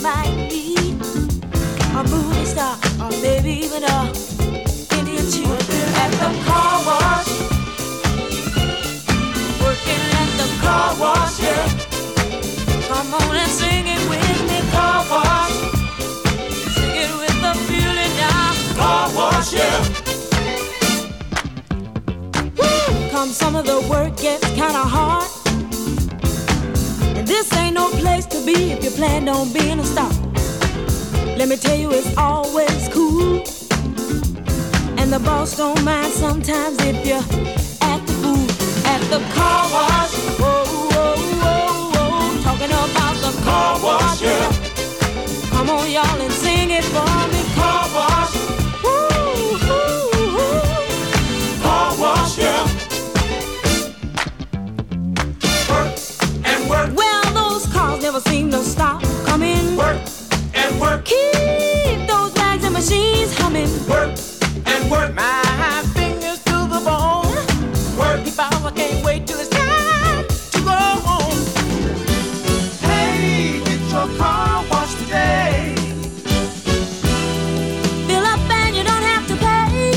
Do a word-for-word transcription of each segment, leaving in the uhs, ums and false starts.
might need a movie star or maybe even a Indian chief. Working at the car wash, working at the car wash, yeah. Come on and sing it with me, car wash. Sing it with the feeling now, car wash, yeah. Woo! Come some of the work gets kinda hard, and this ain't no place to be if you plan on being a star. Let me tell you, it's always cool, and the boss don't mind sometimes if you act the fool at the car wash. Whoa, whoa, whoa, whoa, talking about the car wash, yeah. Come on, y'all, and sing it for me, car wash. Woo, woo, woo. Car wash, yeah. Work and work. Well, those cars never seem to stop coming. Work and work. Keep those bags and machines humming. Work and work. My fingers to the bone. Work. If I can't wait till it's time to go home. Hey, get your car washed today. Fill up and you don't have to pay.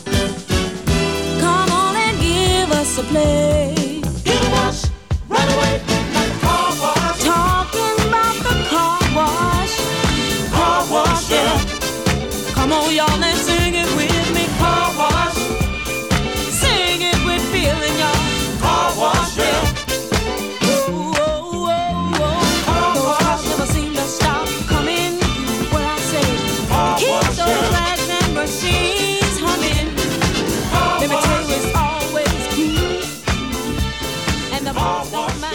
Come on and give us a play. Get a wash right away like a car wash. Talking about the car wash. Car wash, yeah. Come on, y'all, and sing it with me, car wash. Sing it with feeling, y'all. Car wash, yeah. Whoa, whoa, whoa, whoa. Those cars never seem to stop coming. What I say, keep those bags and machines humming. Let me tell you, it's always cool, and the boss don't mind.